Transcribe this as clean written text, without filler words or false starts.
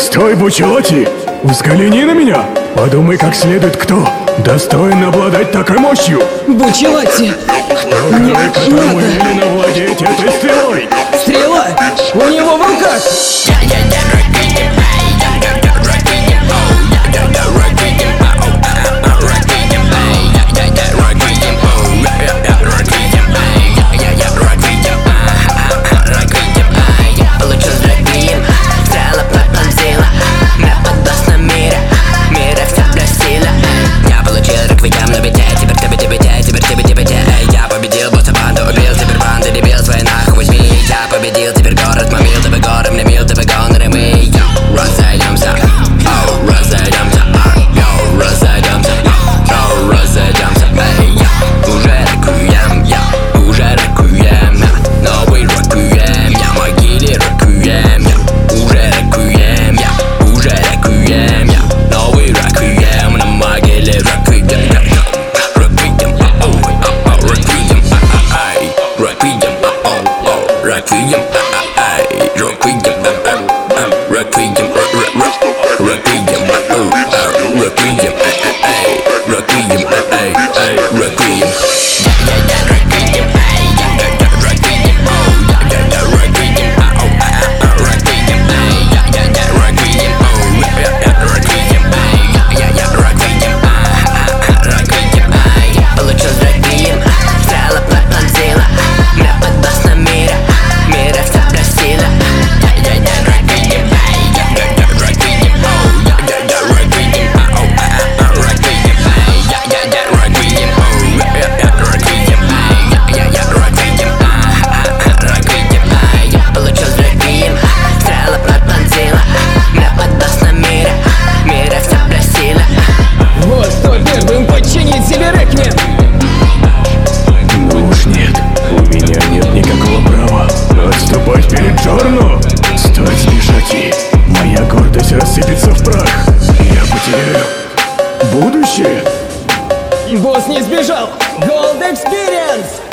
Стой, Бучелати! Взгляни на меня! Подумай как следует, кто достоин обладать такой мощью! Бучелати! Нет, Которому надо! велено владеть этой стрелой! Стрела! У него в руках! Теперь город мобил, ты бы горы мне мил, ты бы гонор, и мы разойдемся, разойдемся, разойдемся, разойдемся, уже рекуем, уже рекуем, новый рекуем, могиле рекуем, уже рекуем, уже рекуем, новый рекуем, на могиле рекуем, рекуем, рекуем. Подчинить себе Рэкмен! Ну уж нет, у меня нет никакого права отступать перед Джорно. Стоит сбежать, и моя гордость рассыпется в прах. Я потеряю будущее. Босс не сбежал! Gold Experience!